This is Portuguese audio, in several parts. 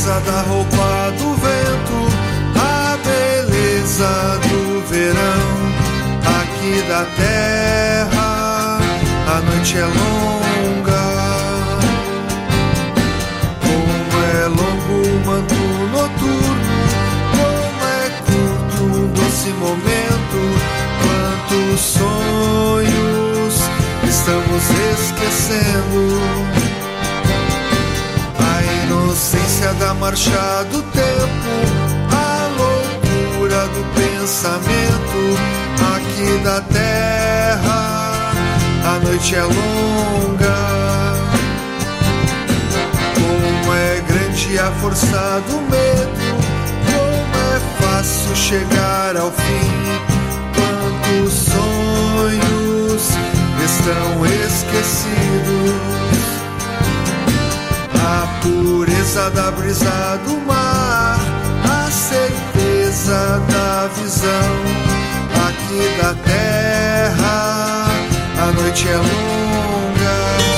leveza da roupa do vento, a beleza do verão. Aqui da terra a noite é longa, como é longo o manto noturno, como é curto um doce momento. Quantos sonhos estamos esquecendo, a inocência da marcha do tempo, a loucura do pensamento. Aqui da terra a noite é longa, como é grande a força do medo, como é fácil chegar ao fim. Quantos sonhos estão esquecidos, a pureza da brisa do mar, a certeza da visão. Aqui da terra a noite é longa.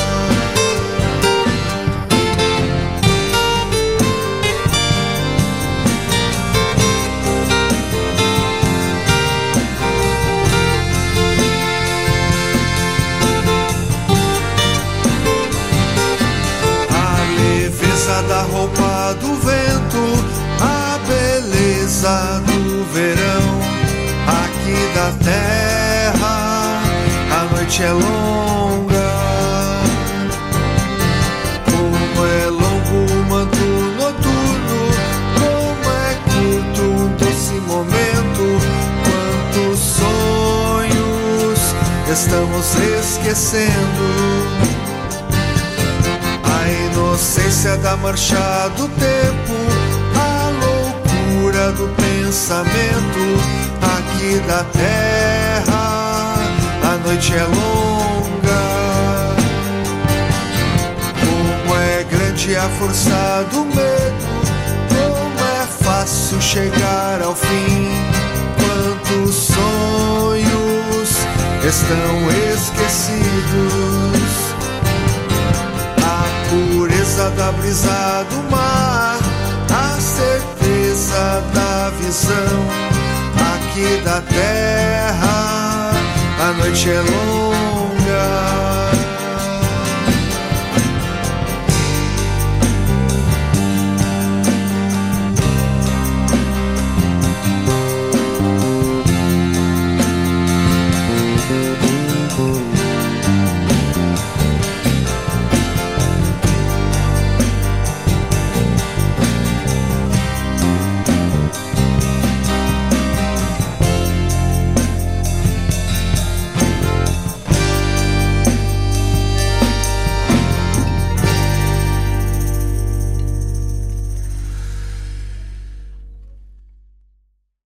A leveza da roupa do vento, a beleza do verão. Aqui da terra a noite é longa, como é longo o manto noturno, como é curto um doce momento. Quantos sonhos estamos esquecendo, a inocência da marcha do tempo, a loucura do pensamento. Aqui da terra a noite é longa, como é grande a força do medo, como é fácil chegar ao fim. Quantos sonhos estão esquecidos, a pureza da brisa do mar, a certeza da visão. Aqui da terra a noite é longa.